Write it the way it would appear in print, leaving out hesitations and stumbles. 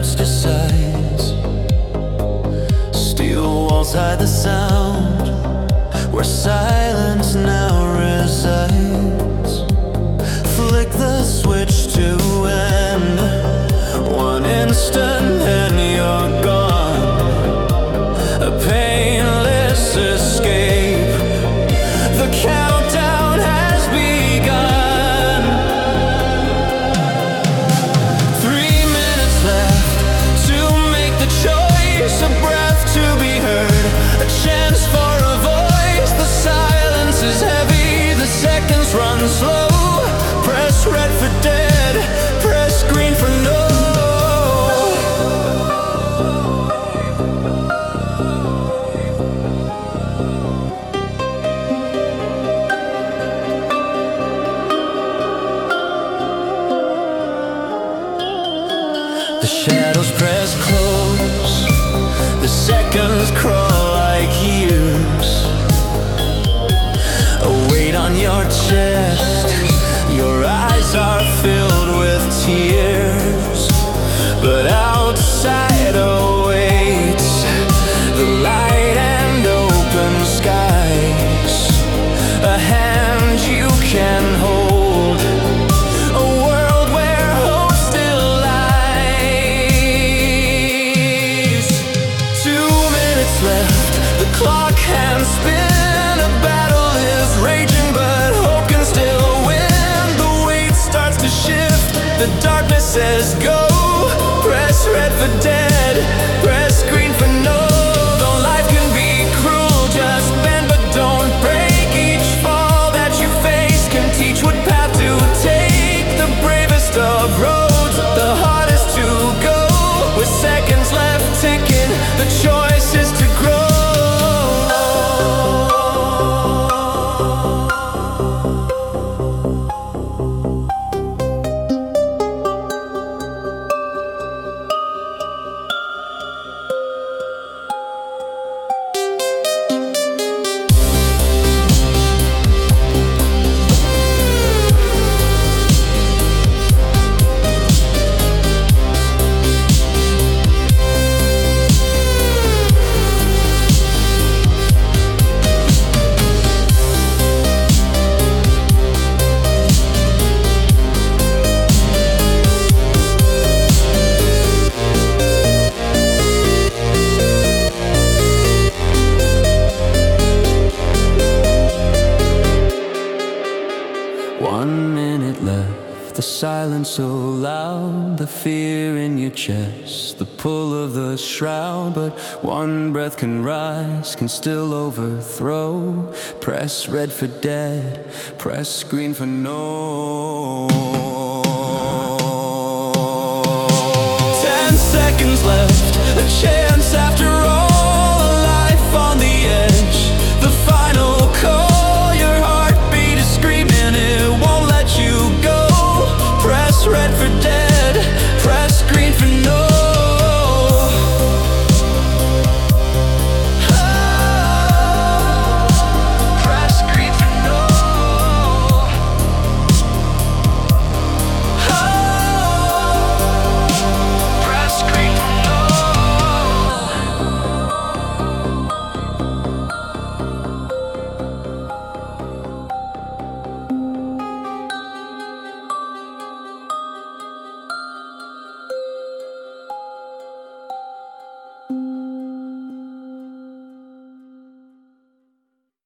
collapsed your sides. Steel walls hide the sound, where silence now resides. Flick the switch to end, one instant and you're gone. A painless escape, the countdown has begun. 3 minutes left to make the choice, a breath to be heard, a chance for a voice. The silence is heavy, the seconds run slow. Press red for dead, press green for no. The shadows press close, the seconds crawl like years. A weight on your chest, your eyes are filled with tears. But outside awaits the light and open skies. A hand you can hold, a world where hope still lies. 2 minutes left, the clock can spin. A battle is raging, but hope can still win. The weight starts to shift, the darkness says go. Press red for dead, press green for no. Though life can be cruel, just bend but don't break. Each fall that you face can teach what path to take. The bravest of roads, the hardest to go. With seconds left ticking, the choice is to grow. The silence so loud, the fear in your chest, the pull of the shroud. But one breath can rise, can still overthrow. Press red for dead, press green for no. 10 seconds left, a chance after